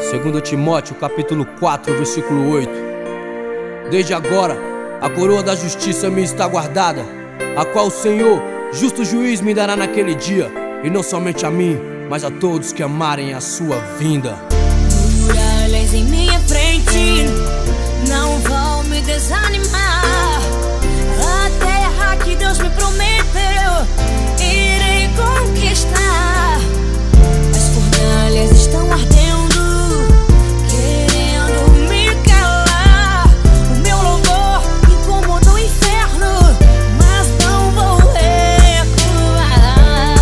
2 Timóteo capítulo 4, versículo 8. Desde agora, a coroa da justiça me está guardada, a qual o Senhor, justo juiz, me dará naquele dia, e não somente a mim, mas a todos que amarem a sua vinda. Muralhas em minha frente não vão me desanimar. A terra que Deus me prometeu, irei conquistar. As fornalhas estão ardendo, querendo me calar. O meu louvor incomoda o inferno, mas não vou recuar.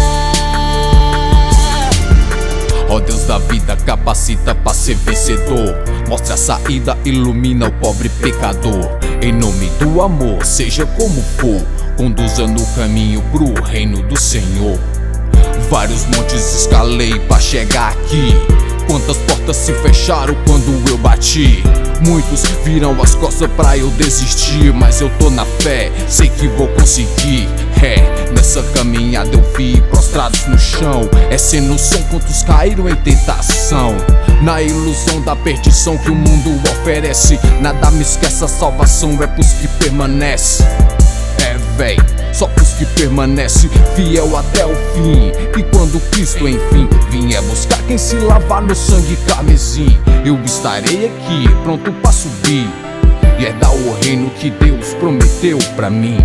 Ó Deus da vida, capacita pra ser vencedor. Mostra a saída, ilumina o pobre pecador. Em nome do amor, seja como for, conduza no caminho pro reino do Senhor. Vários montes escalei pra chegar aqui. Quantas portas se fecharam quando eu bati. Muitos viram as costas pra eu desistir, mas eu tô na fé, sei que vou conseguir. Nessa caminhada eu vi prostrados no chão. É sem noção quantos caíram em tentação, na ilusão da perdição que o mundo oferece. Nada me esquece, a salvação é pros que permanecem. Véi, só pros que permanece fiel até o fim. E quando Cristo enfim vier buscar quem se lavar no sangue carmesim, eu estarei aqui pronto pra subir e herdar o reino que Deus prometeu pra mim.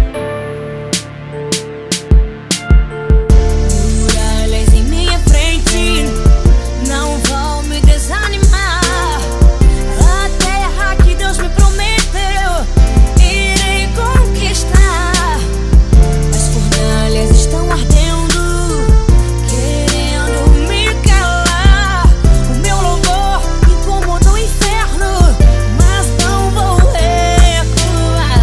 Muralhas em minha frente não vão me desanimar. A terra que Deus me prometeu, irei conquistar. As fornalhas estão ardendo, querendo me calar. O meu louvor incomoda o inferno, mas não vou recuar.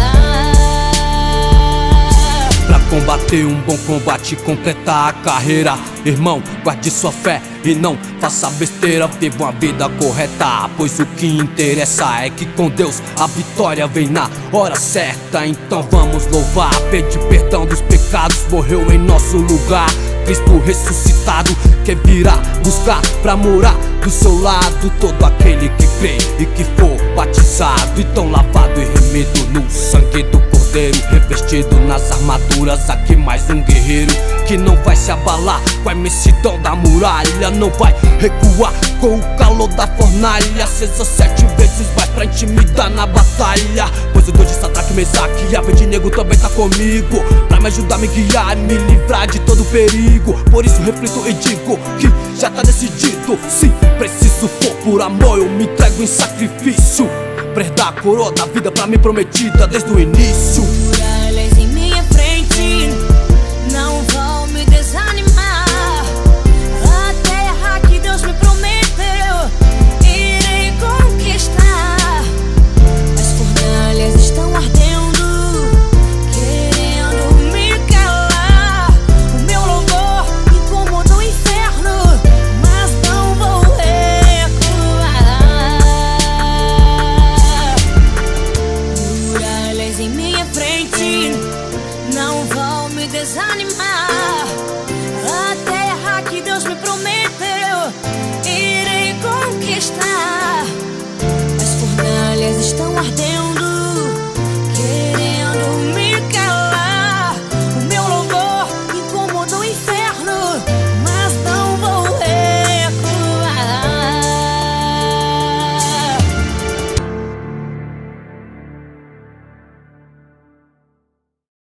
Pra combater um bom combate, completar a carreira, irmão, guarde sua fé e não faça besteira. Viva uma vida correta, pois o que interessa é que com Deus a vitória vem na hora certa. Então vamos louvar, pedir perdão dos pecados, morreu em nosso lugar. Cristo ressuscitado quer virá buscar pra morar do seu lado. Todo aquele que crê e que for batizado, então lavado e remido no sangue do Cordeiro, revestido nas armaduras. Aqui mais um guerreiro que não vai se abalar com a imensidão da muralha, não vai recuar com o calor da fornalha. Acesa 7 vezes vai pra intimidar na batalha, pois o Deus de Sadraque, Mesaque e Abednego também tá comigo, pra me ajudar, me guiar e me livrar de todo perigo. Por isso reflito e digo que já tá decidido. Se preciso for por amor, eu me entrego em sacrifício pra herdar a coroa da vida pra mim prometida desde o início.